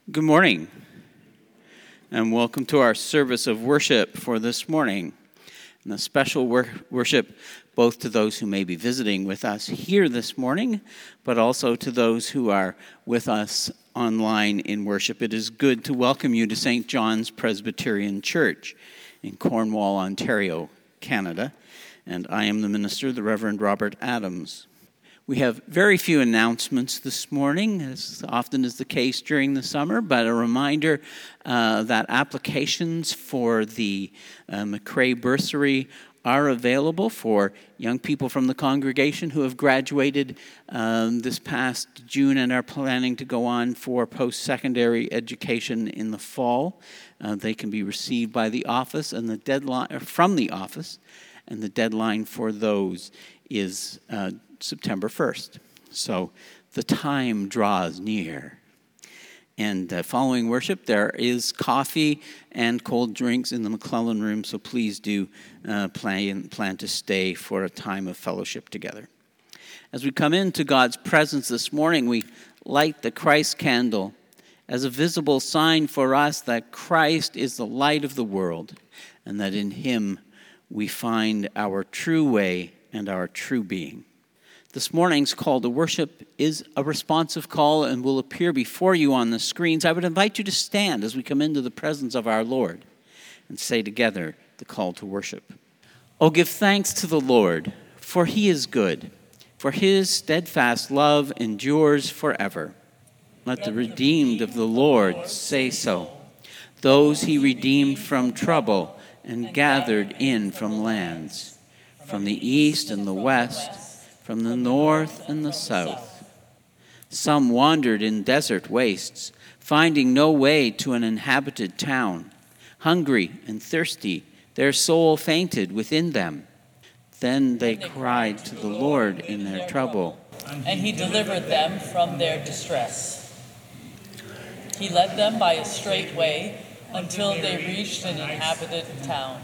Good morning, and welcome to our service of worship for this morning. And a special worship both to those who may be visiting with us here this morning, but also to those who are with us online in worship. It is good to welcome you to St. John's Presbyterian Church in Cornwall, Ontario, Canada. And I am the minister, the Reverend Robert Adams. We have very few announcements this morning, as often is the case during the summer, but a reminder that applications for the McCrae Bursary are available for young people from the congregation who have graduated this past June and are planning to go on for post-secondary education in the fall. They can be received by the office and the deadline from the office, and the deadline for those is September 1st. So the time draws near. And following worship, there is coffee and cold drinks in the McClellan room, so please do plan to stay for a time of fellowship together. As we come into God's presence this morning, we light the Christ candle as a visible sign for us that Christ is the light of the world, and that in him we find our true way and our true being. This morning's call to worship is a responsive call and will appear before you on the screens. I would invite you to stand as we come into the presence of our Lord and say together the call to worship. Oh, give thanks to the Lord, for he is good, for his steadfast love endures forever. Let the redeemed of the Lord say so, those he redeemed from trouble and gathered in from lands, from the east and the west, from the north and the south. Some wandered in desert wastes, finding no way to an inhabited town. Hungry and thirsty, their soul fainted within them. Then they cried to the Lord in their trouble, and he delivered them from their distress. He led them by a straight way until they reached an inhabited town.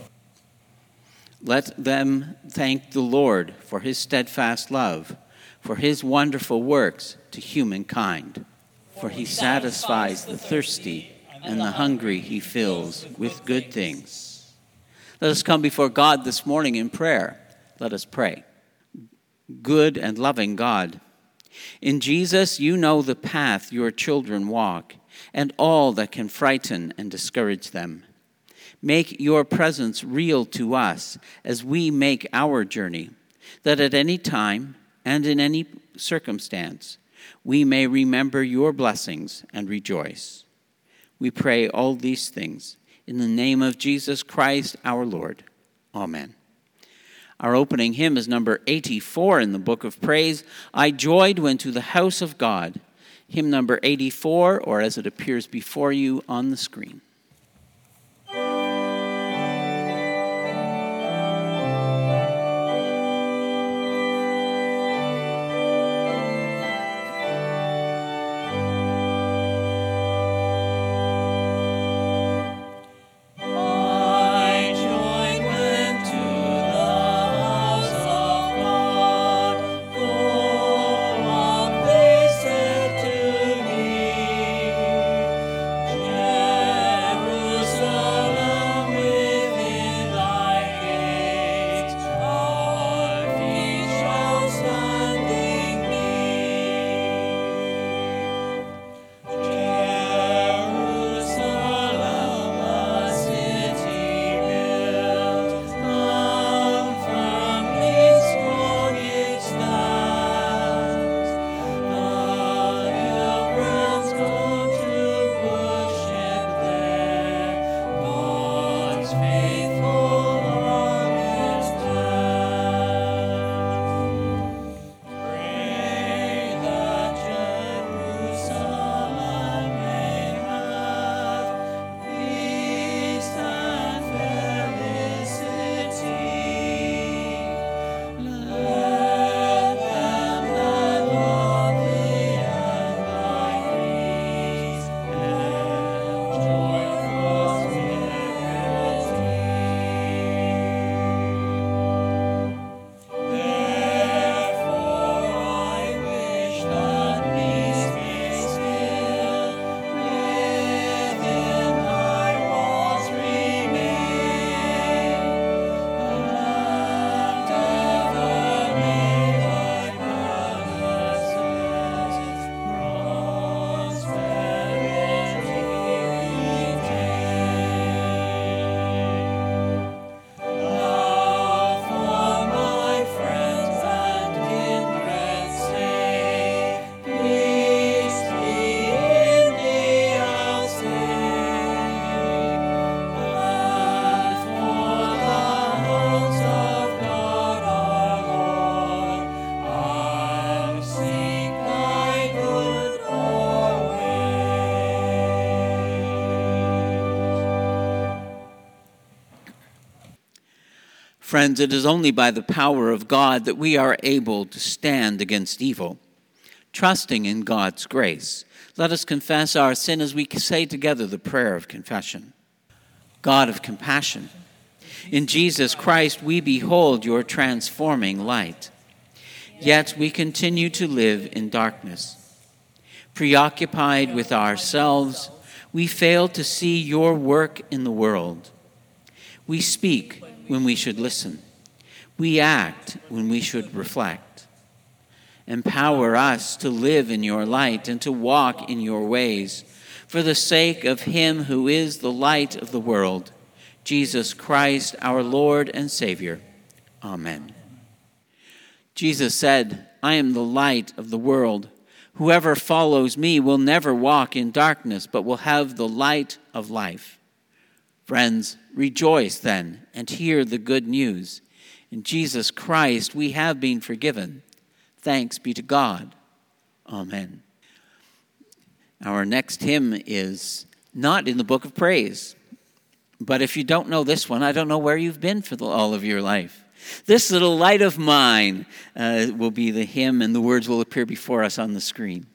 Let them thank the Lord for his steadfast love, for his wonderful works to humankind. For he satisfies the thirsty, and the hungry he fills with good things. Let us come before God this morning in prayer. Let us pray. Good and loving God, in Jesus you know the path your children walk, and all that can frighten and discourage them. Make your presence real to us as we make our journey, that at any time and in any circumstance, we may remember your blessings and rejoice. We pray all these things in the name of Jesus Christ our Lord. Amen. Our opening hymn is number 84 in the Book of Praise, I Joyed When to the House of God. Hymn number 84, or as it appears before you on the screen. Yeah. Friends, it is only by the power of God that we are able to stand against evil. Trusting in God's grace, let us confess our sin as we say together the prayer of confession. God of compassion, in Jesus Christ we behold your transforming light. Yet we continue to live in darkness. Preoccupied with ourselves, we fail to see your work in the world. We speak when we should listen. We act when we should reflect. Empower us to live in your light and to walk in your ways, for the sake of him who is the light of the world, Jesus Christ, our Lord and Savior. Amen. Jesus said, I am the light of the world. Whoever follows me will never walk in darkness, but will have the light of life. Friends, rejoice then and hear the good news. In Jesus Christ we have been forgiven. Thanks be to God. Amen. Our next hymn is not in the book of praise. But if you don't know this one, I don't know where you've been for all of your life. This Little Light of Mine will be the hymn, and the words will appear before us on the screen.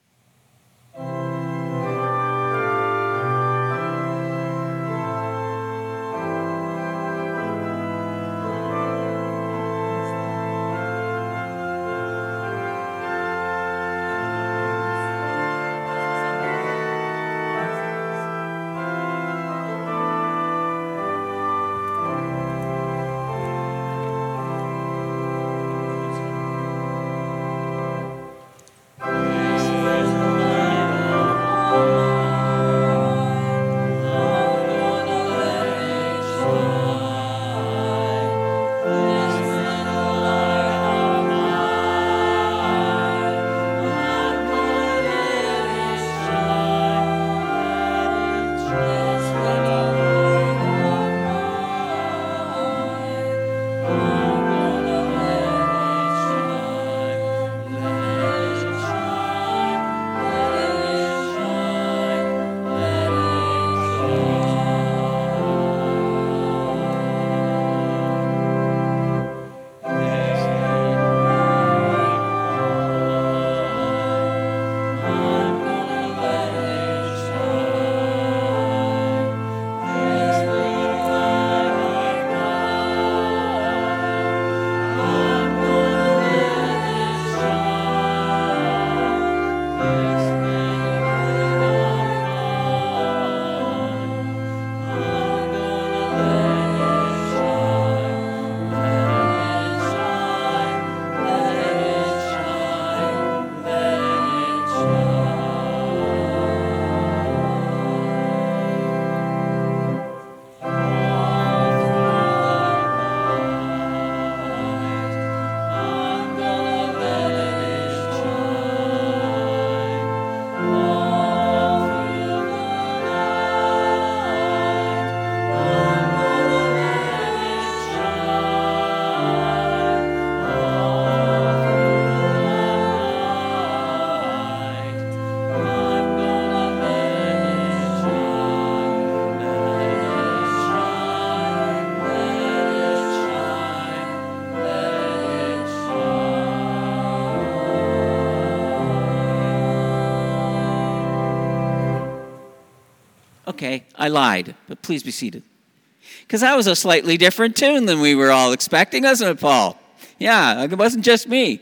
Okay, I lied, but please be seated. Because that was a slightly different tune than we were all expecting, wasn't it, Paul? Yeah, it wasn't just me.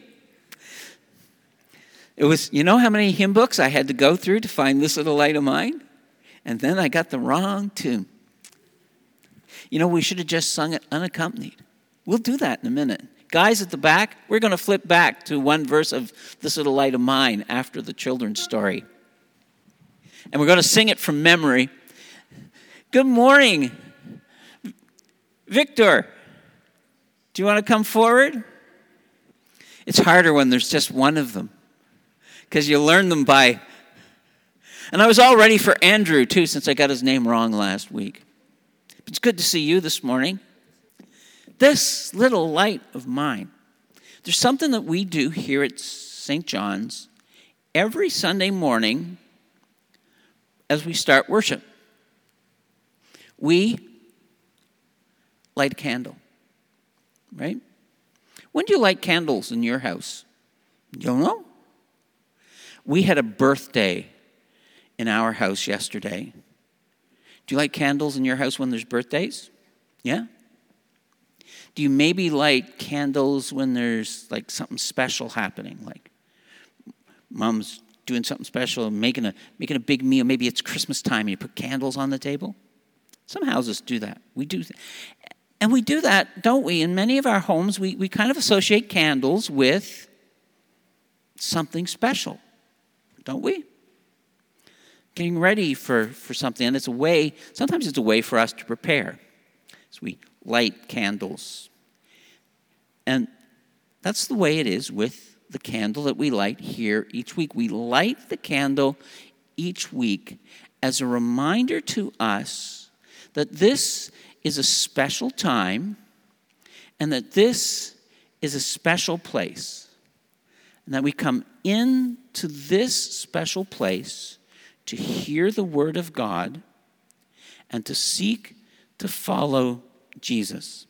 It was, you know how many hymn books I had to go through to find This Little Light of Mine? And then I got the wrong tune. You know, we should have just sung it unaccompanied. We'll do that in a minute. Guys at the back, we're going to flip back to one verse of This Little Light of Mine after the children's story. And we're going to sing it from memory. Good morning, Victor. Do you want to come forward? It's harder when there's just one of them, because you learn them by... And I was all ready for Andrew, too, since I got his name wrong last week. It's good to see you this morning. This little light of mine. There's something that we do here at St. John's every Sunday morning as we start worship. We light a candle. right? When do you light candles in your house? You don't know? We had a birthday in our house yesterday. Do you light candles in your house when there's birthdays? Yeah? Do you maybe light candles when there's like something special happening? Like mom's doing something special, making a big meal. Maybe it's Christmas time and you put candles on the table. Some houses do that. We do and we do that, don't we? In many of our homes, we kind of associate candles with something special, don't we? Getting ready for something. And sometimes it's a way for us to prepare. So we light candles. And that's the way it is with the candle that we light here each week. We light the candle each week as a reminder to us that this is a special time and that this is a special place. And that we come into this special place to hear the word of God and to seek to follow Jesus.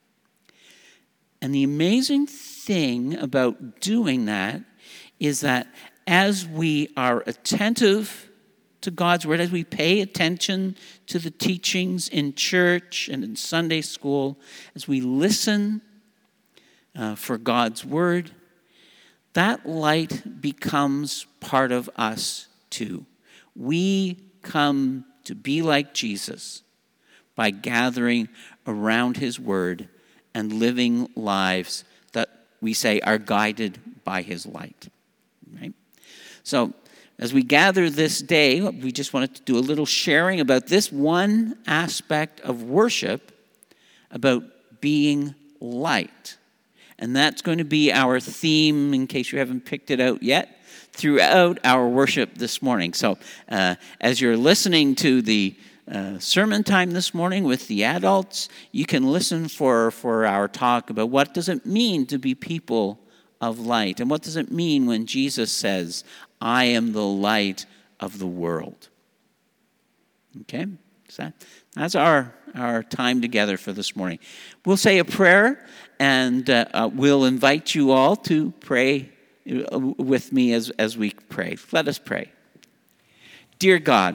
And the amazing thing about doing that is that as we are attentive to God's word, as we pay attention to the teachings in church and in Sunday school, as we listen for God's word, that light becomes part of us too. We come to be like Jesus by gathering around his word and living lives that we say are guided by his light. Right? So as we gather this day, we just wanted to do a little sharing about this one aspect of worship, about being light. And that's going to be our theme, in case you haven't picked it out yet, throughout our worship this morning. So as you're listening to the sermon time this morning with the adults, you can listen for our talk about what does it mean to be people of light, and what does it mean when Jesus says, I am the light of the world. Okay? So that's our time together for this morning. We'll say a prayer, and we'll invite you all to pray with me as we pray. Let us pray. Dear God,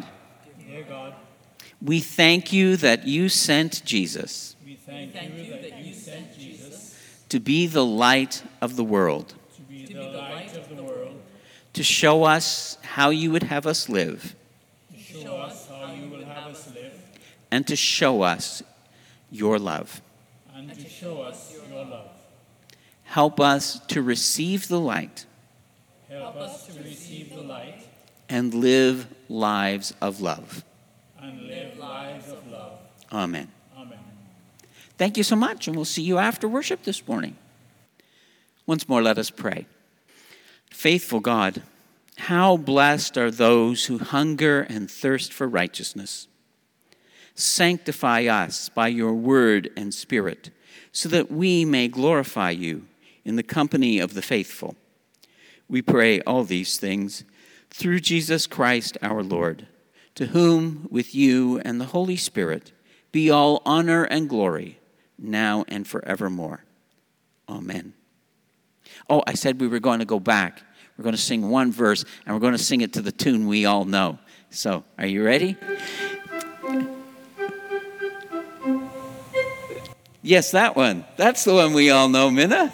we thank you that you sent Jesus. We thank you that you sent Jesus to be the light of the world. to be the light of the world, To show us how you would have us live. to show us how you will have us live, And to show us your love. and to show us your love. Help us to receive the light Help us to receive the light and live lives of love. and live lives of love. Amen. Amen. Thank you so much, and we'll see you after worship this morning. Once more, let us pray. Faithful God, how blessed are those who hunger and thirst for righteousness. Sanctify us by your word and spirit, so that we may glorify you in the company of the faithful. We pray all these things through Jesus Christ our Lord, to whom, with you and the Holy Spirit, be all honor and glory, now and forevermore. Amen. Oh, I said we were going to go back. We're going to sing one verse, and we're going to sing it to the tune we all know. So, are you ready? Yes, that one. That's the one we all know, Minna.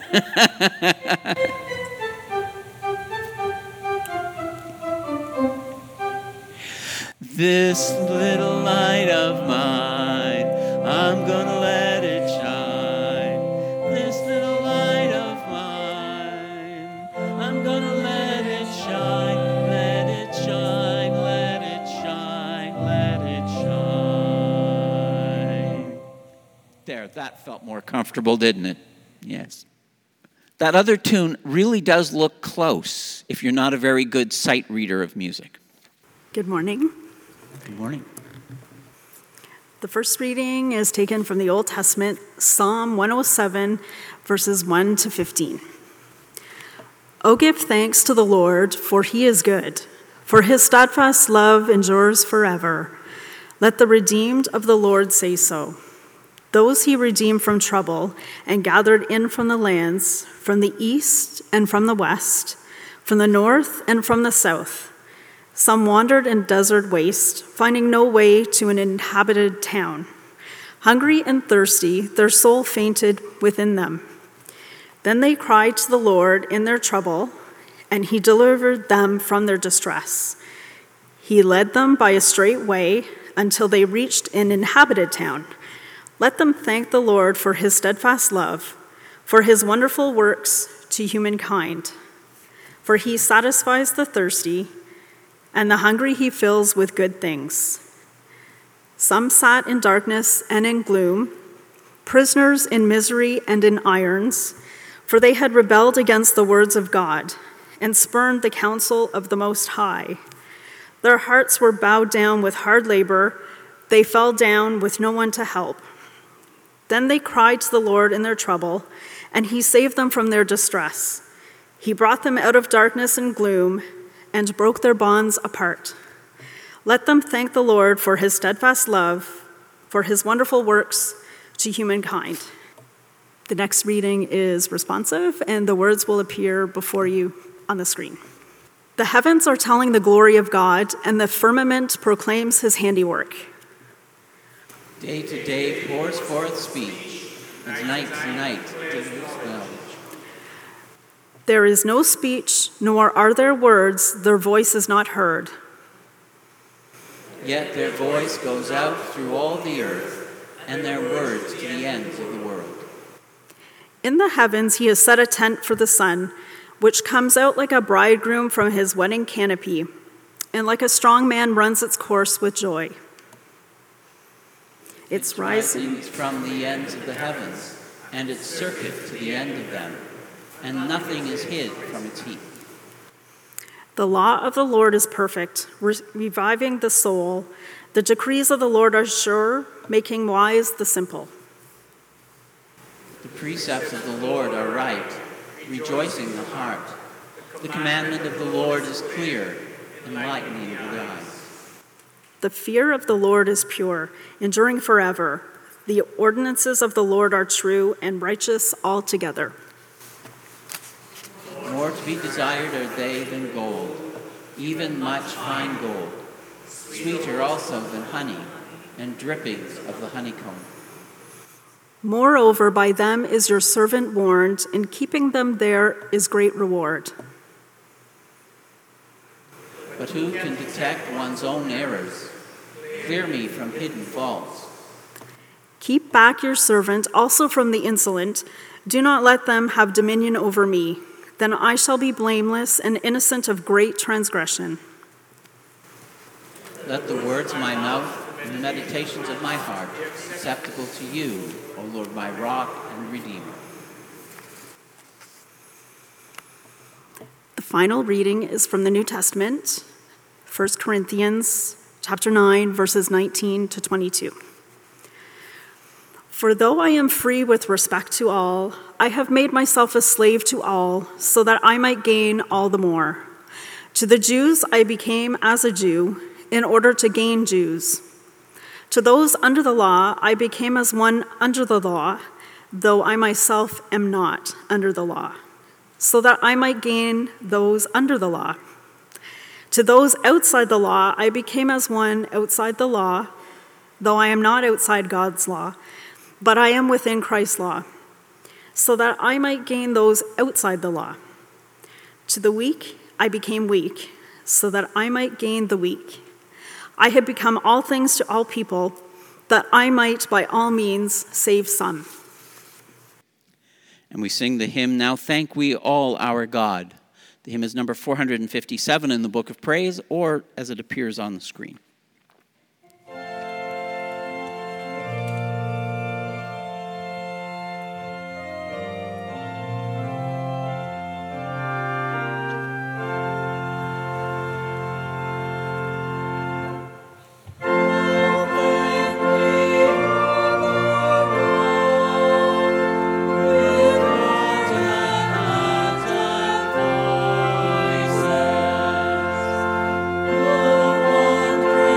This little light of mine, I'm gonna let it shine. This little light of mine, I'm gonna let it shine. Let it shine, let it shine, let it shine. There, that felt more comfortable, didn't it? Yes. That other tune really does look close if you're not a very good sight reader of music. Good morning. Good morning. The first reading is taken from the Old Testament, Psalm 107, verses 1 to 15. O give thanks to the Lord, for he is good, for his steadfast love endures forever. Let the redeemed of the Lord say so. Those he redeemed from trouble and gathered in from the lands, from the east and from the west, from the north and from the south. Some wandered in desert waste, finding no way to an inhabited town. Hungry and thirsty, their soul fainted within them. Then they cried to the Lord in their trouble, and he delivered them from their distress. He led them by a straight way until they reached an inhabited town. Let them thank the Lord for his steadfast love, for his wonderful works to humankind. For he satisfies the thirsty, and the hungry he fills with good things. Some sat in darkness and in gloom, prisoners in misery and in irons, for they had rebelled against the words of God and spurned the counsel of the Most High. Their hearts were bowed down with hard labor. They fell down with no one to help. Then they cried to the Lord in their trouble, and he saved them from their distress. He brought them out of darkness and gloom and broke their bonds apart. Let them thank the Lord for his steadfast love, for his wonderful works to humankind. The next reading is responsive, and the words will appear before you on the screen. The heavens are telling the glory of God, and the firmament proclaims his handiwork. Day to day pours forth speech, and night to night delivers knowledge. There is no speech, nor are there words, their voice is not heard. Yet their voice goes out through all the earth, and their words to the ends of the world. In the heavens he has set a tent for the sun, which comes out like a bridegroom from his wedding canopy, and like a strong man runs its course with joy. Its rising from the ends of the heavens, and its circuit to the end of them, and nothing is hid from its heat. The law of the Lord is perfect, reviving the soul. The decrees of the Lord are sure, making wise the simple. The precepts of the Lord are right, rejoicing the heart. The commandment of the Lord is clear, enlightening the eyes. The fear of the Lord is pure, enduring forever. The ordinances of the Lord are true and righteous altogether. More to be desired are they than gold, even much fine gold, sweeter also than honey, and drippings of the honeycomb. Moreover, by them is your servant warned, in keeping them there is great reward. But who can detect one's own errors? Clear me from hidden faults. Keep back your servant also from the insolent. Do not let them have dominion over me. Then I shall be blameless and innocent of great transgression. Let the words of my mouth and the meditations of my heart be acceptable to you, O Lord, my rock and redeemer. The final reading is from the New Testament, 1 Corinthians chapter 9, verses 19 to 22. For though I am free with respect to all, I have made myself a slave to all, so that I might gain all the more. To the Jews I became as a Jew, in order to gain Jews. To those under the law I became as one under the law, though I myself am not under the law, so that I might gain those under the law. To those outside the law I became as one outside the law, though I am not outside God's law, but I am within Christ's law, so that I might gain those outside the law. To the weak I became weak, so that I might gain the weak. I have become all things to all people, that I might by all means save some. And we sing the hymn, Now Thank We All Our God. The hymn is number 457 in the Book of Praise, or as it appears on the screen. Wondrous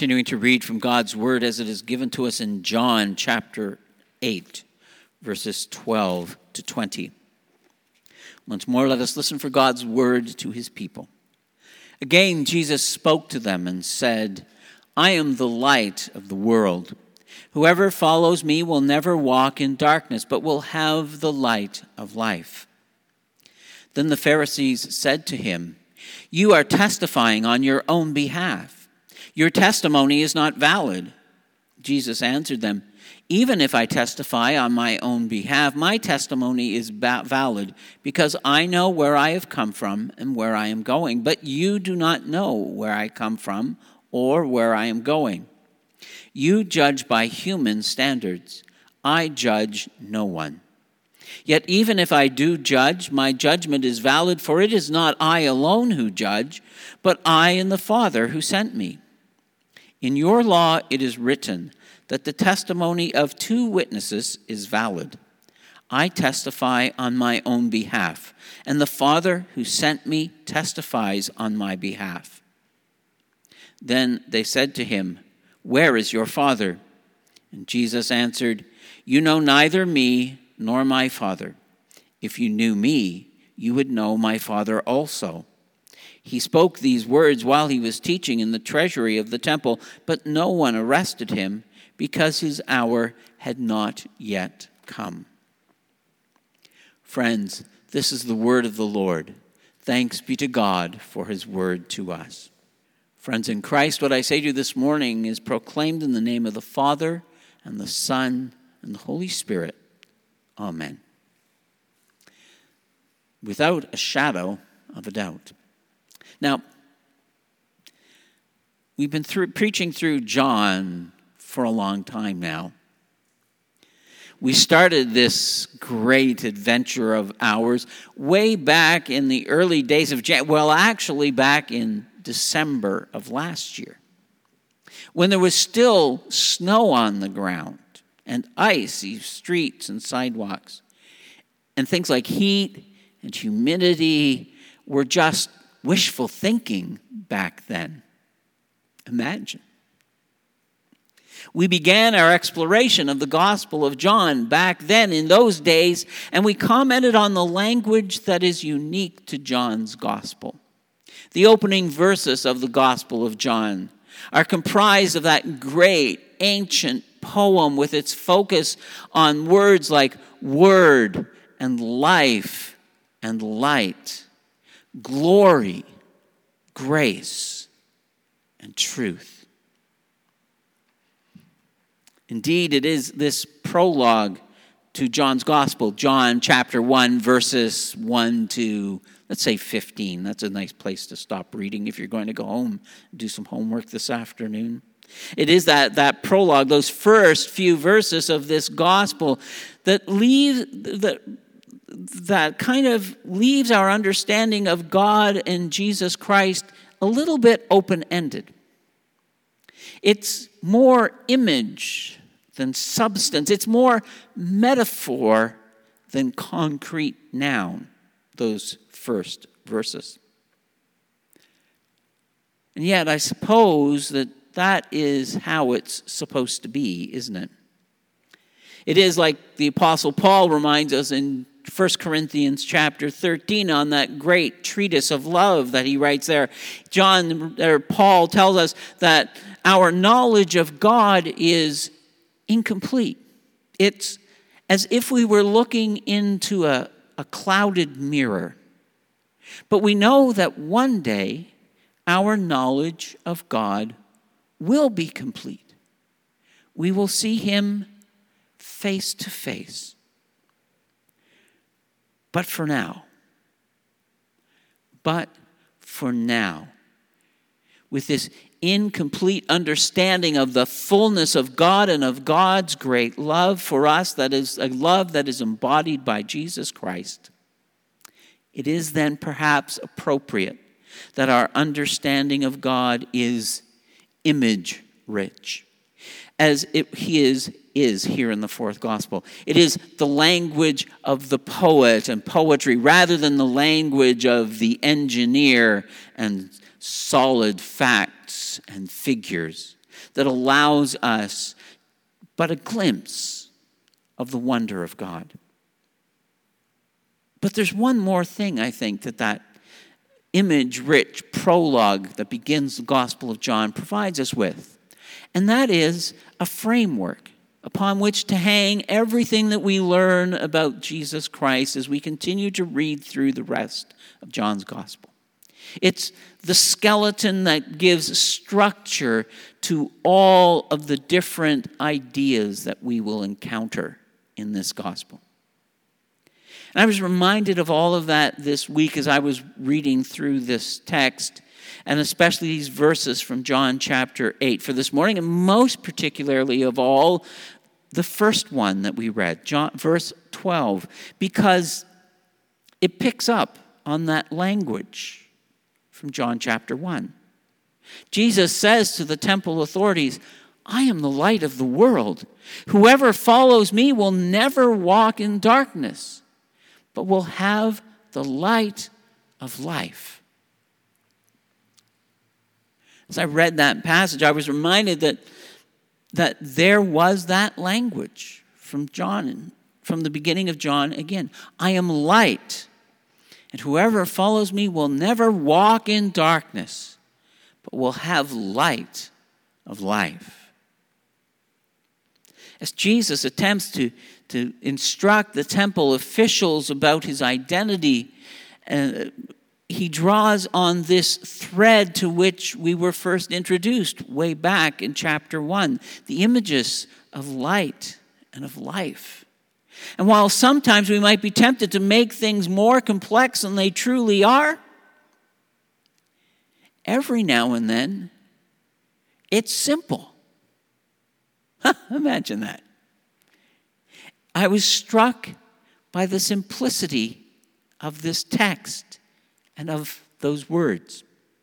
continuing to read from God's word as it is given to us in John chapter 8, verses 12 to 20. Once more, let us listen for God's word to his people. Again, Jesus spoke to them and said, I am the light of the world. Whoever follows me will never walk in darkness, but will have the light of life. Then the Pharisees said to him, You are testifying on your own behalf. Your testimony is not valid. Jesus answered them, Even if I testify on my own behalf, my testimony is valid, because I know where I have come from and where I am going. But you do not know where I come from or where I am going. You judge by human standards. I judge no one. Yet even if I do judge, my judgment is valid, for it is not I alone who judge, but I and the Father who sent me. In your law it is written that the testimony of 2 witnesses is valid. I testify on my own behalf, and the Father who sent me testifies on my behalf. Then they said to him, Where is your Father? And Jesus answered, You know neither me nor my Father. If you knew me, you would know my Father also. He spoke these words while he was teaching in the treasury of the temple, but no one arrested him because his hour had not yet come. Friends, this is the word of the Lord. Thanks be to God for his word to us. Friends in Christ, what I say to you this morning is proclaimed in the name of the Father and the Son and the Holy Spirit. Amen. Without a shadow of a doubt. Now, we've been preaching through John for a long time now. We started this great adventure of ours way back in the early days of actually back in December of last year, when there was still snow on the ground and icy streets and sidewalks, and things like heat and humidity were just wishful thinking back then. Imagine. We began our exploration of the Gospel of John back then in those days, and we commented on the language that is unique to John's Gospel. The opening verses of the Gospel of John are comprised of that great ancient poem with its focus on words like word and life and light, glory, grace, and truth. Indeed, it is this prologue to John's Gospel, John chapter 1, verses 1 to, let's say, 15. That's a nice place to stop reading if you're going to go home and do some homework this afternoon. It is that prologue, those first few verses of this gospel that kind of leaves our understanding of God and Jesus Christ a little bit open-ended. It's more image than substance. It's more metaphor than concrete noun, those first verses. And yet, I suppose that is how it's supposed to be, isn't it? It is like the Apostle Paul reminds us in 1 Corinthians chapter 13 on that great treatise of love that he writes there. Paul tells us that our knowledge of God is incomplete. It's as if we were looking into a clouded mirror. But we know that one day our knowledge of God will be complete. We will see him face to face. But for now, with this incomplete understanding of the fullness of God and of God's great love for us, that is a love that is embodied by Jesus Christ, it is then perhaps appropriate that our understanding of God is image-rich, as he is here in the fourth gospel. It is the language of the poet and poetry rather than the language of the engineer and solid facts and figures. that allows us but a glimpse of the wonder of God. But there's one more thing, I think, that image-rich prologue that begins the Gospel of John provides us with. And that is a framework upon which to hang everything that we learn about Jesus Christ as we continue to read through the rest of John's Gospel. It's the skeleton that gives structure to all of the different ideas that we will encounter in this Gospel. And I was reminded of all of that this week as I was reading through this text, and especially these verses from John chapter 8 for this morning, and most particularly of all, the first one that we read, verse 12, because it picks up on that language from John chapter 1. Jesus says to the temple authorities, "I am the light of the world. Whoever follows me will never walk in darkness, but will have the light of life." As I read that passage, I was reminded that there was that language from John, from the beginning of John again. I am light, and whoever follows me will never walk in darkness, but will have light of life. As Jesus attempts to instruct the temple officials about his identity, he draws on this thread to which we were first introduced way back in chapter 1, the images of light and of life. And while sometimes we might be tempted to make things more complex than they truly are, every now and then, it's simple. Imagine that. I was struck by the simplicity of this text and of those words.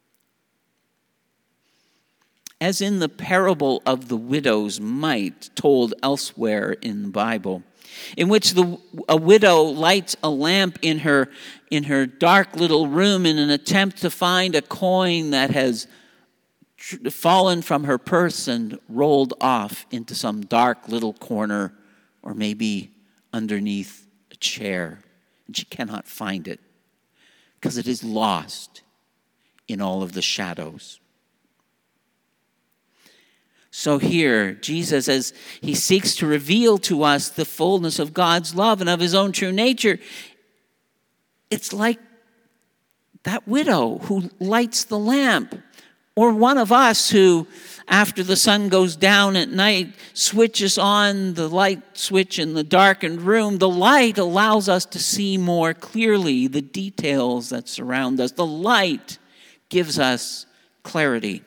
As in the parable of the widow's mite told elsewhere in the Bible, in which a widow lights a lamp in her dark little room in an attempt to find a coin that has fallen from her purse and rolled off into some dark little corner or maybe underneath a chair, and she cannot find it because it is lost in all of the shadows. So here, Jesus, as he seeks to reveal to us the fullness of God's love and of his own true nature, it's like that widow who lights the lamp, or one of us who, after the sun goes down at night, switches on the light switch in the darkened room. The light allows us to see more clearly the details that surround us. The light gives us clarity.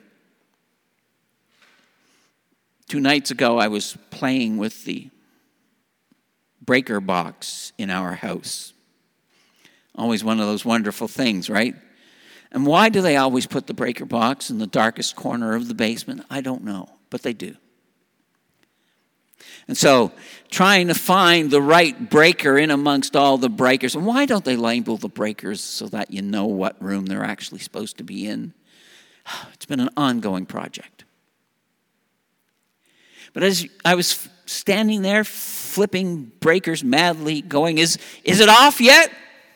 2 nights ago, I was playing with the breaker box in our house. Always one of those wonderful things, right? And why do they always put the breaker box in the darkest corner of the basement? I don't know, but they do. And so, trying to find the right breaker in amongst all the breakers. And why don't they label the breakers so that you know what room they're actually supposed to be in? It's been an ongoing project. But as I was standing there flipping breakers madly, going, is it off yet?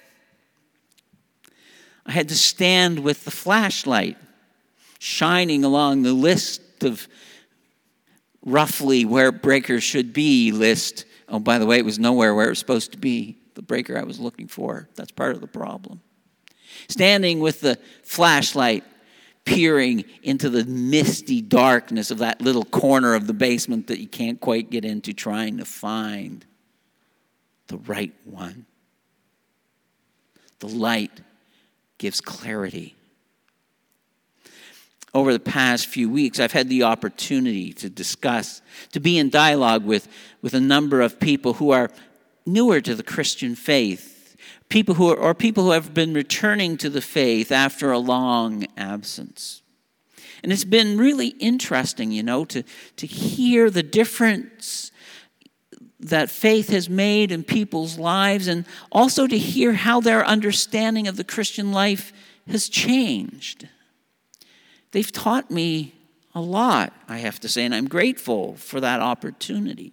I had to stand with the flashlight shining along the list of roughly where breakers should be list. Oh, by the way, it was nowhere where it was supposed to be, the breaker I was looking for. That's part of the problem. Standing with the flashlight, peering into the misty darkness of that little corner of the basement that you can't quite get into, trying to find the right one. The light gives clarity. Over the past few weeks, I've had the opportunity to discuss, to be in dialogue with a number of people who are newer to the Christian faith, people who have been returning to the faith after a long absence. And it's been really interesting, to hear the difference that faith has made in people's lives, and also to hear how their understanding of the Christian life has changed. They've taught me a lot, I have to say, and I'm grateful for that opportunity.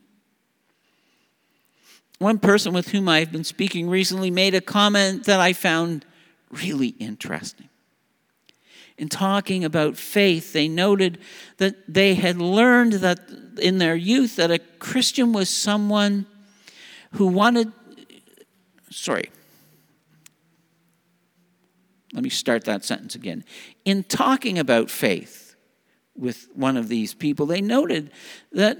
One person with whom I've been speaking recently made a comment that I found really interesting. In talking about faith, they noted that they had learned that in their youth that a Christian was someone who wanted... Let me start that sentence again. In talking about faith with one of these people, they noted that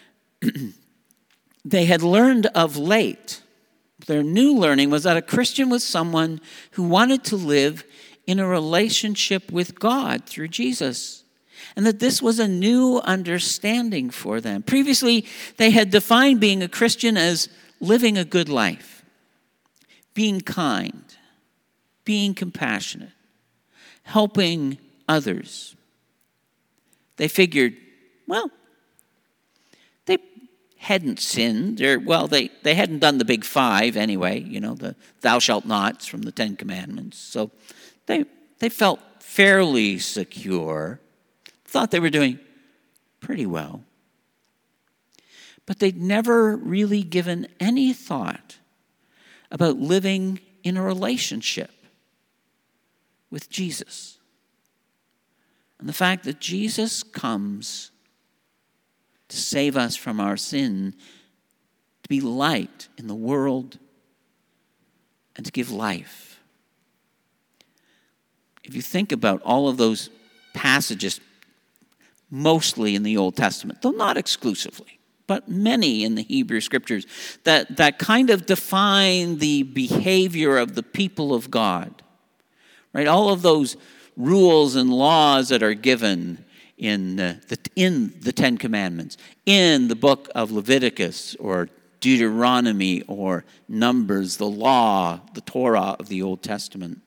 they had learned of late, their new learning was that a Christian was someone who wanted to live in a relationship with God through Jesus, and that this was a new understanding for them. Previously, they had defined being a Christian as living a good life, being kind, being compassionate, helping others. They figured, well, they hadn't sinned, or, they hadn't done the big five anyway, the thou shalt nots from the Ten Commandments. So they felt fairly secure, thought they were doing pretty well. But they'd never really given any thought about living in a relationship with Jesus. And the fact that Jesus comes to save us from our sin, to be light in the world, and to give life. If you think about all of those passages, mostly in the Old Testament, though not exclusively, but many in the Hebrew Scriptures, that kind of define the behavior of the people of God. Right? All of those rules and laws that are given in the Ten Commandments, in the book of Leviticus or Deuteronomy or Numbers, the law, the Torah of the Old Testament.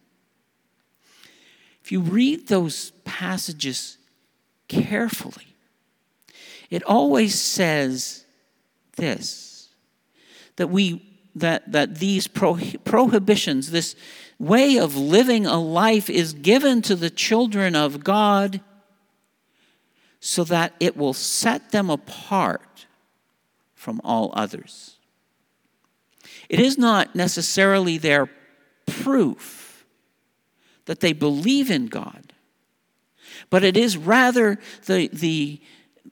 If you read those passages carefully, it always says this, that these prohibitions, this way of living a life is given to the children of God so that it will set them apart from all others. It is not necessarily their proof that they believe in God, but it is rather the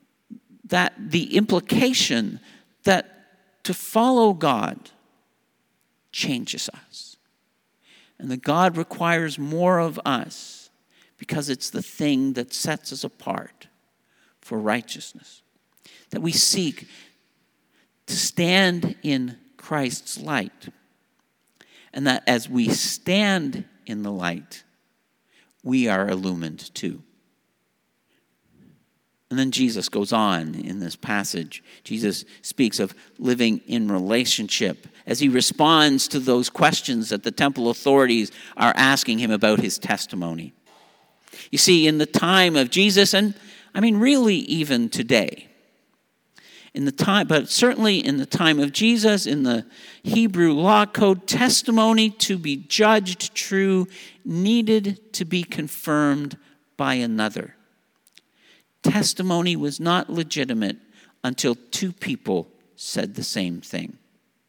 implication that to follow God changes us. And that God requires more of us because it's the thing that sets us apart for righteousness. That we seek to stand in Christ's light. And that as we stand in the light, we are illumined too. And then Jesus goes on in this passage. Jesus speaks of living in relationship as he responds to those questions that the temple authorities are asking him about his testimony. You see, in the time of Jesus, and really even today, but certainly in the time of Jesus, in the Hebrew law code, testimony to be judged true needed to be confirmed by another. Testimony was not legitimate until two people said the same thing.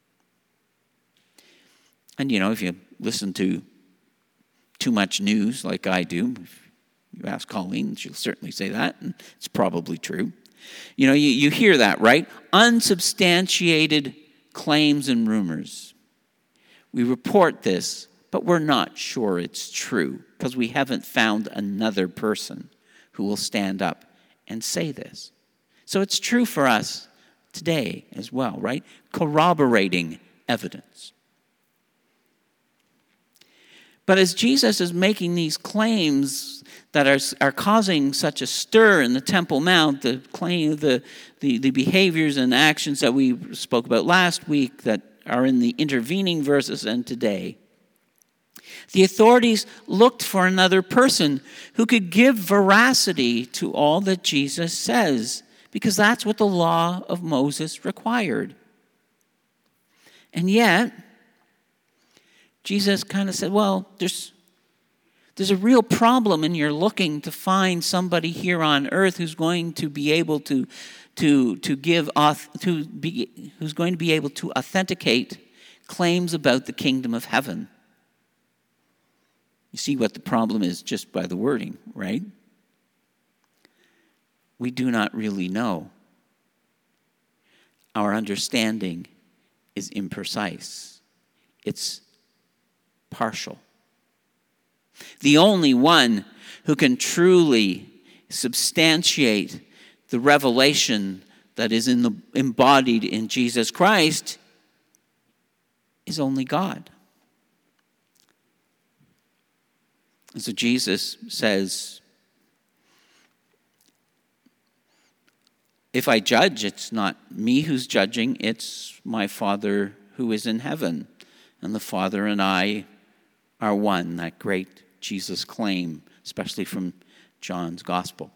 And if you listen to too much news like I do, if you ask Colleen, she'll certainly say that, and it's probably true. You hear that, right? Unsubstantiated claims and rumors. We report this, but we're not sure it's true because we haven't found another person who will stand up and say this. So it's true for us today as well, right? Corroborating evidence. But as Jesus is making these claims that are causing such a stir in the Temple Mount, the behaviors and actions that we spoke about last week that are in the intervening verses and today, the authorities looked for another person who could give veracity to all that Jesus says, because that's what the law of Moses required. And yet, Jesus kind of said, well, there's there's a real problem, and you're looking to find somebody here on earth who's going to be able who's going to be able to authenticate claims about the kingdom of heaven. You see what the problem is just by the wording, right? We do not really know. Our understanding is imprecise. It's partial. The only one who can truly substantiate the revelation that is embodied in Jesus Christ is only God. And so Jesus says, if I judge, it's not me who's judging, it's my Father who is in heaven. And the Father and I are one, that great Jesus claim, especially from John's Gospel.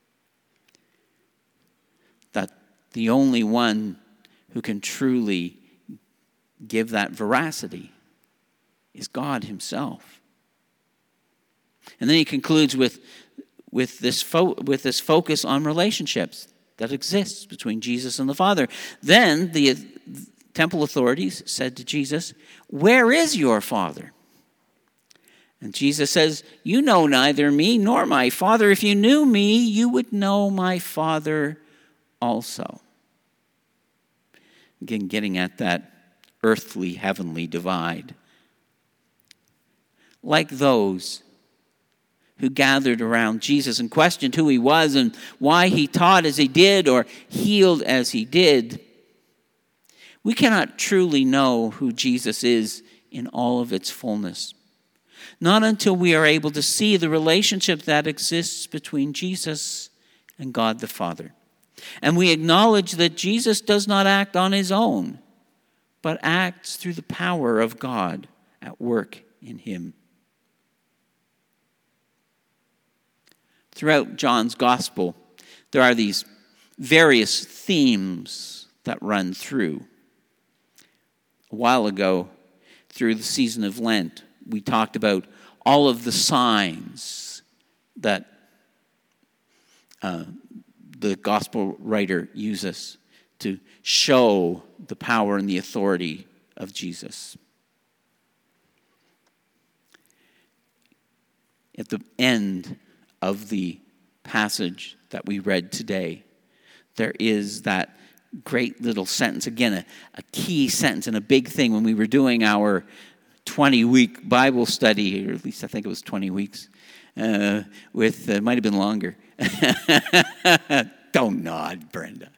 That the only one who can truly give that veracity is God himself. And then he concludes with this focus on relationships that exists between Jesus and the Father. Then the temple authorities said to Jesus, "Where is your Father?" And Jesus says, "You know neither me nor my Father. If you knew me, you would know my Father also." Again, getting at that earthly, heavenly divide. Like those who gathered around Jesus and questioned who he was and why he taught as he did or healed as he did, we cannot truly know who Jesus is in all of its fullness. Not until we are able to see the relationship that exists between Jesus and God the Father. And we acknowledge that Jesus does not act on his own, but acts through the power of God at work in him. Throughout John's Gospel, there are these various themes that run through. A while ago, through the season of Lent, we talked about all of the signs that the gospel writer uses to show the power and the authority of Jesus. At the end of the passage that we read today, there is that great little sentence, again, a key sentence and a big thing when we were doing our 20-week Bible study, or at least I think it was 20 weeks, it might have been longer. Don't nod, Brenda.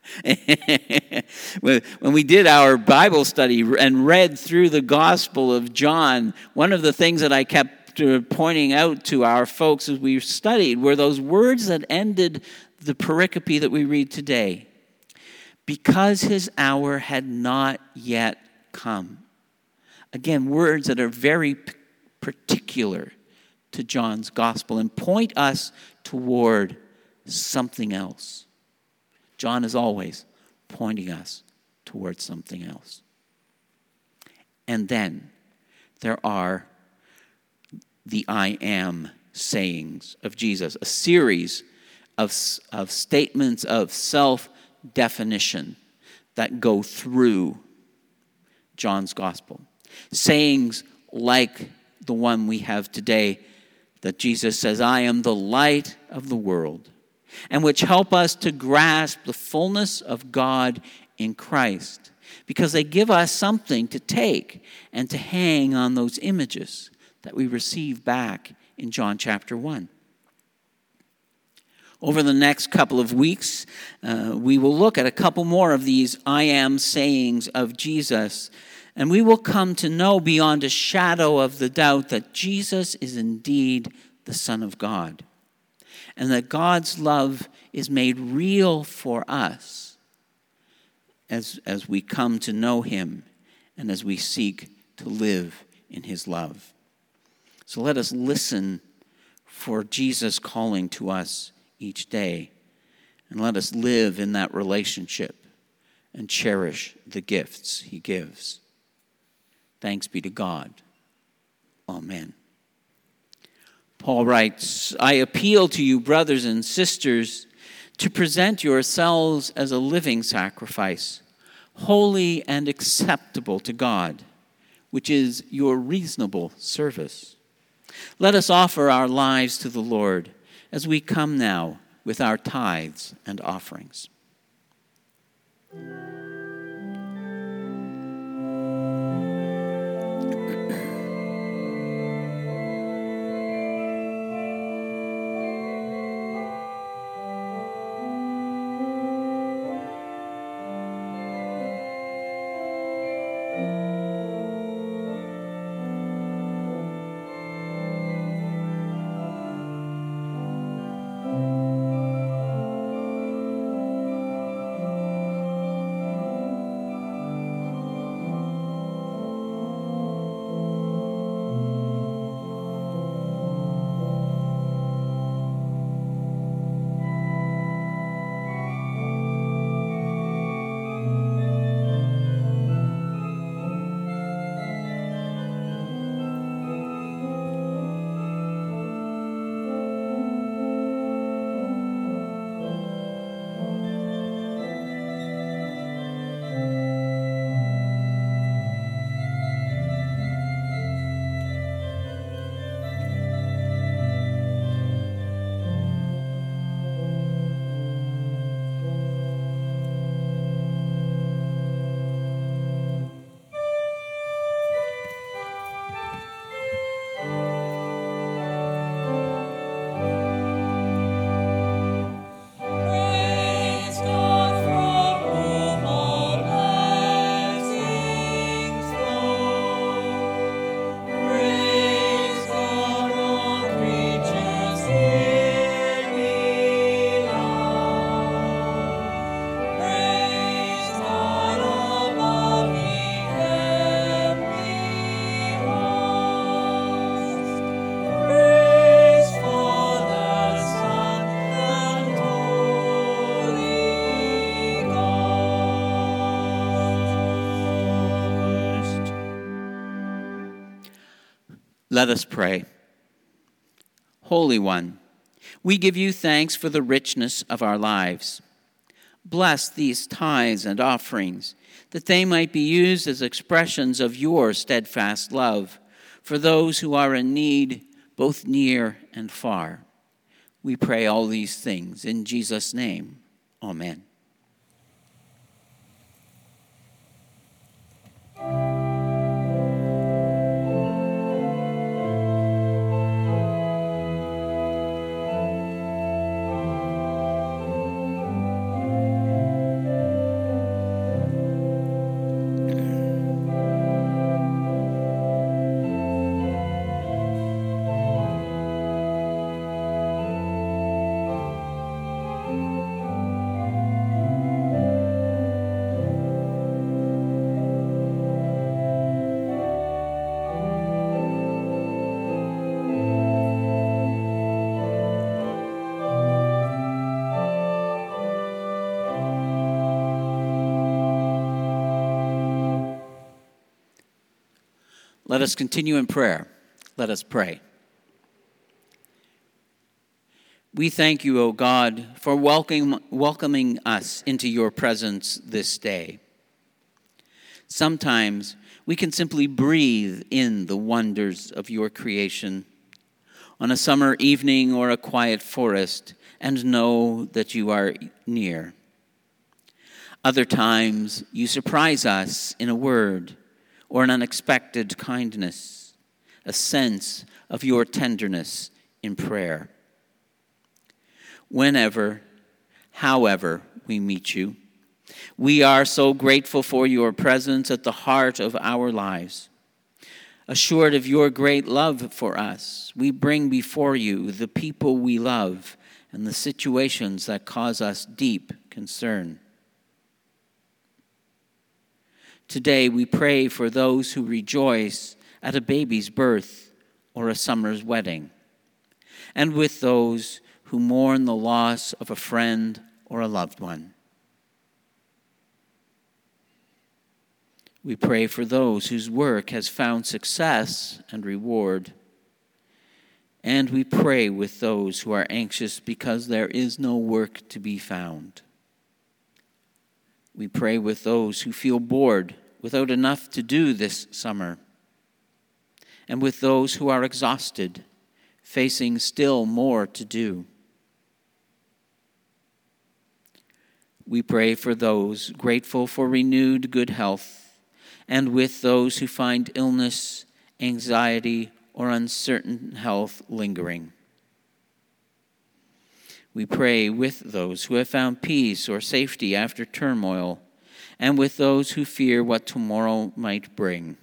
When we did our Bible study and read through the Gospel of John, one of the things that I kept pointing out to our folks as we studied were those words that ended the pericope that we read today. Because his hour had not yet come. Again, words that are very particular to John's gospel and point us toward something else. John is always pointing us towards something else. And then there are the I am sayings of Jesus, a series of statements of self-definition that go through John's gospel. Sayings like the one we have today that Jesus says, "I am the light of the world," and which help us to grasp the fullness of God in Christ, because they give us something to take and to hang on those images that we receive back in John chapter 1. Over the next couple of weeks, we will look at a couple more of these I am sayings of Jesus, and we will come to know beyond a shadow of the doubt that Jesus is indeed the Son of God, and that God's love is made real for us as we come to know him and as we seek to live in his love. So let us listen for Jesus calling to us each day, and let us live in that relationship and cherish the gifts he gives. Thanks be to God. Amen. Paul writes, I appeal to you, brothers and sisters, to present yourselves as a living sacrifice, holy and acceptable to God, which is your reasonable service. Let us offer our lives to the Lord as we come now with our tithes and offerings. Let us pray. Holy One, we give you thanks for the richness of our lives. Bless these tithes and offerings, that they might be used as expressions of your steadfast love for those who are in need, both near and far. We pray all these things in Jesus' name. Amen. Let us continue in prayer. Let us pray. We thank you, O God, for welcoming us into your presence this day. Sometimes we can simply breathe in the wonders of your creation on a summer evening or a quiet forest and know that you are near. Other times you surprise us in a word or an unexpected kindness, a sense of your tenderness in prayer. Whenever, however we meet you, we are so grateful for your presence at the heart of our lives. Assured of your great love for us, we bring before you the people we love and the situations that cause us deep concern. Today we pray for those who rejoice at a baby's birth or a summer's wedding, and with those who mourn the loss of a friend or a loved one. We pray for those whose work has found success and reward, And we pray with those who are anxious because there is no work to be found. We pray with those who feel bored without enough to do this summer, and with those who are exhausted, facing still more to do. We pray for those grateful for renewed good health, and with those who find illness, anxiety, or uncertain health lingering. We pray with those who have found peace or safety after turmoil, and with those who fear what tomorrow might bring.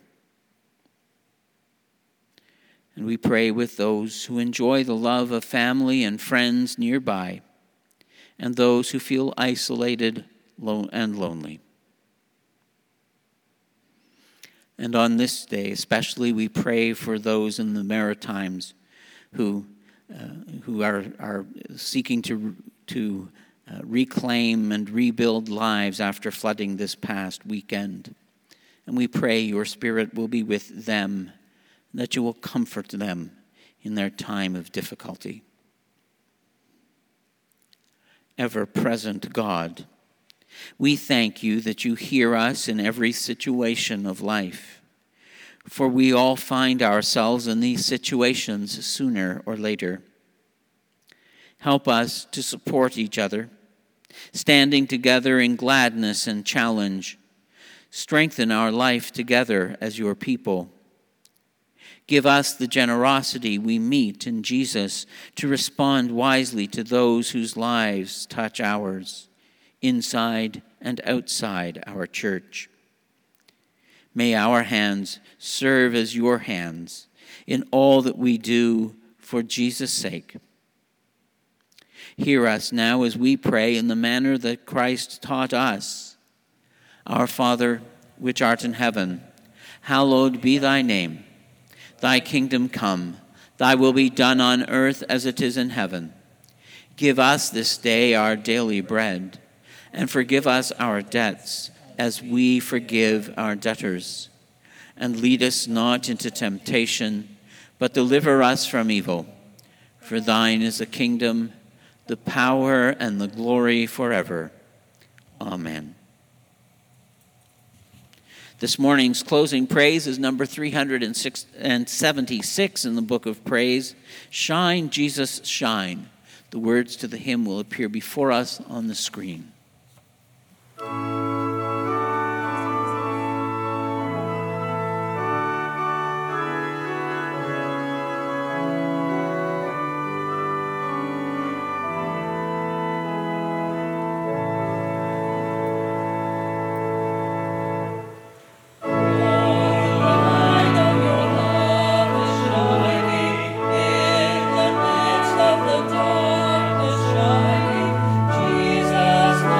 And we pray with those who enjoy the love of family and friends nearby, and those who feel isolated and lonely. And on this day, especially, we pray for those in the Maritimes who are seeking to reclaim and rebuild lives after flooding this past weekend. And we pray your Spirit will be with them, that you will comfort them in their time of difficulty. Ever-present God, we thank you that you hear us in every situation of life, for we all find ourselves in these situations sooner or later. Help us to support each other, standing together in gladness and challenge. Strengthen our life together as your people. Give us the generosity we meet in Jesus to respond wisely to those whose lives touch ours, inside and outside our church. May our hands serve as your hands in all that we do for Jesus' sake. Hear us now as we pray in the manner that Christ taught us. Our Father, which art in heaven, hallowed be thy name. Thy kingdom come, thy will be done on earth as it is in heaven. Give us this day our daily bread, and forgive us our debts as we forgive our debtors. And lead us not into temptation, but deliver us from evil. For thine is the kingdom, the power, and the glory forever. Amen. This morning's closing praise is number 376 in the book of praise. Shine, Jesus, shine. The words to the hymn will appear before us on the screen. Jesus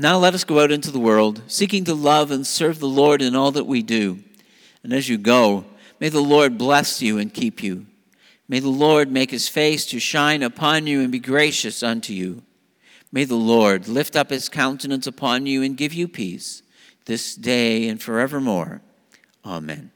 Now let us go out into the world, seeking to love and serve the Lord in all that we do. And as you go, may the Lord bless you and keep you. May the Lord make his face to shine upon you and be gracious unto you. May the Lord lift up his countenance upon you and give you peace, this day and forevermore. Amen.